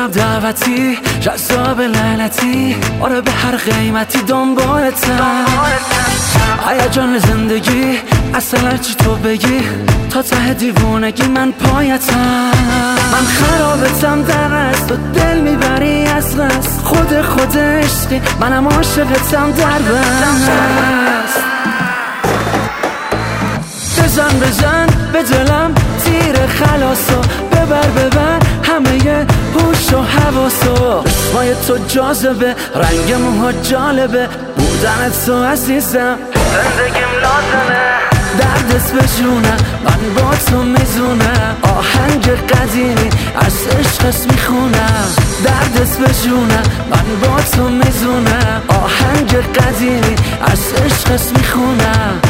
دعوتی جذاب لعنتی، آره به هر قیمتی دنبالتم. هیجان زندگی اصلا چی تو بگی، تا ته دیوونگی من پایتم. من خرابتم در از تو دل میبری از قصد، خود عشقی منم عاشقتم در بست. بزن به دلم تیر خلاصو، ببر همه هوش و حواسو. چشمای تو جاذبه، رنگ موها جالبه، بودنت تو عزیزم زندگیم لازمه. دردت به جونم من با تو میزونم، آهنگ قدیمی از عشقت میخونم. دردت به جونم من با تو میزونم، آهنگ قدیمی از عشقت میخونم.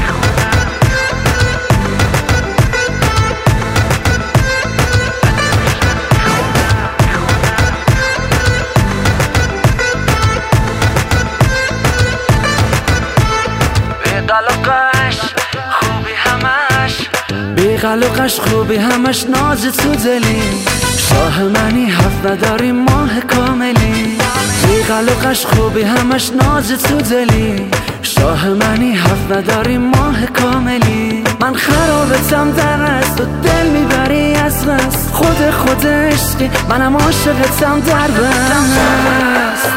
بیقلقش خوبی همش ناز تو دلی، شاه منی حرف نداری ماه کاملی. بیقلقش خوبی همش ناز تو دلی، شاه منی حرف نداری ماه کاملی. من خرابتم در از تو دل میبری از قصد، خود عشقی منم عاشقتم در بست.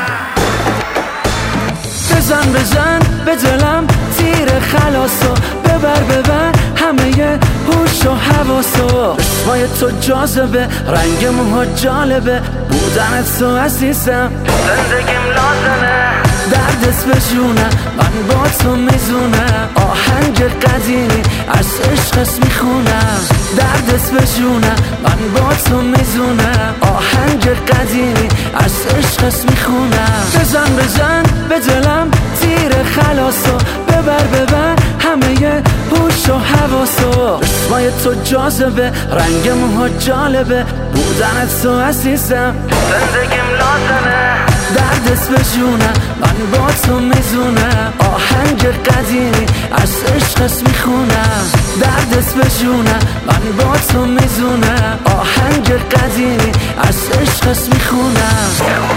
بزن به دلم تیر خلاصو، ببر همه هوش و حواسو. چشمای تو جاذبه، رنگ موها جالبه، بودنت تو عزیزم زندگیم لازمه. دردت به جونم من با تو میزونم، آهنگ قدیمی از عشقت میخونم. دردت به جونم من با تو میزونم، آهنگ قدیمی از عشقت میخونم. بزن به دلم تیر خلاصو، ببر همه هوش و حواسو. چشمای تو جاذبه، رنگ موها جالبه، بودنت تو عزیزم زندگیم لازمه. دردت به جونم من با تو میزونم، آهنگ قدیمی از عشقت میخونم. دردت به جونم من با تو میزونم، آهنگ قدیمی از عشقت میخونم.